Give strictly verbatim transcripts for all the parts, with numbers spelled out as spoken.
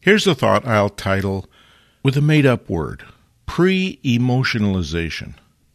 Here's a thought I'll title with a made-up word, pre-emotionalization.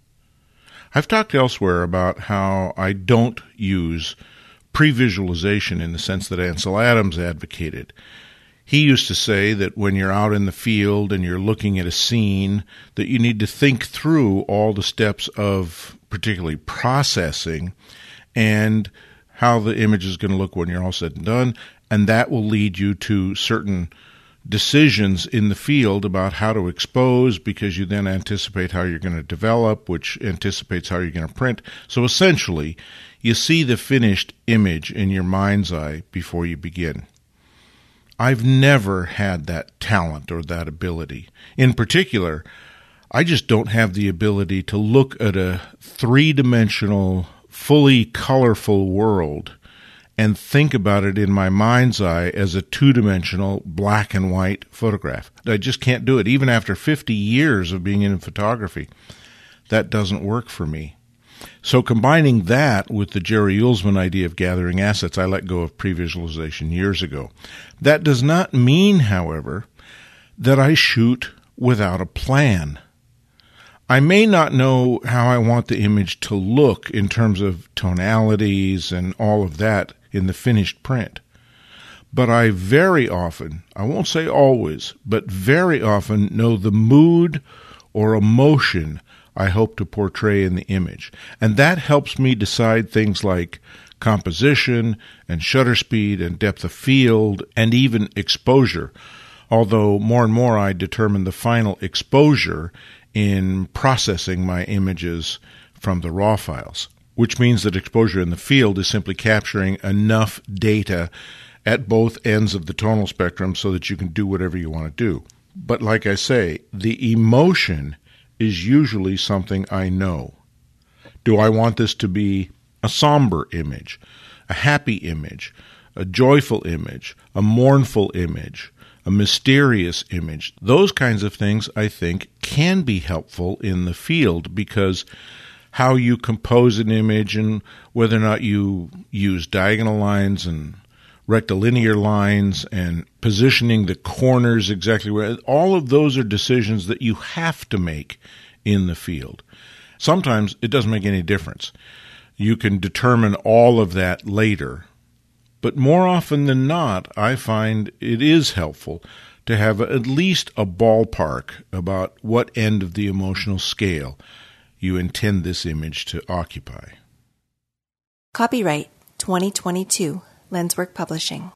I've talked elsewhere about how I don't use pre-visualization in the sense that Ansel Adams advocated. He used to say that when you're out in the field and you're looking at a scene, that you need to think through all the steps of particularly processing and how the image is going to look when you're all said and done, and that will lead you to certain decisions in the field about how to expose, because you then anticipate how you're going to develop, which anticipates how you're going to print. So essentially, you see the finished image in your mind's eye before you begin. I've never had that talent or that ability. In particular, I just don't have the ability to look at a three-dimensional, fully colorful world and think about it in my mind's eye as a two-dimensional black and white photograph. I just can't do it. Even after fifty years of being in photography, that doesn't work for me. So combining that with the Jerry Uelsmann idea of gathering assets, I let go of pre-visualization years ago. That does not mean, however, that I shoot without a plan. I may not know how I want the image to look in terms of tonalities and all of that in the finished print, but I very often, I won't say always, but very often know the mood or emotion I hope to portray in the image. And that helps me decide things like composition and shutter speed and depth of field and even exposure, although more and more I determine the final exposure in processing my images from the raw files, which means that exposure in the field is simply capturing enough data at both ends of the tonal spectrum so that you can do whatever you want to do. But like I say, the emotion is usually something I know. Do I want this to be a somber image, a happy image, a joyful image, a mournful image, a mysterious image? Those kinds of things, I think, can be helpful in the field, because how you compose an image and whether or not you use diagonal lines and rectilinear lines and positioning the corners exactly where, all of those are decisions that you have to make in the field. Sometimes it doesn't make any difference. You can determine all of that later. But more often than not, I find it is helpful to have at least a ballpark about what end of the emotional scale you intend this image to occupy. Copyright twenty twenty-two, Lenswork Publishing.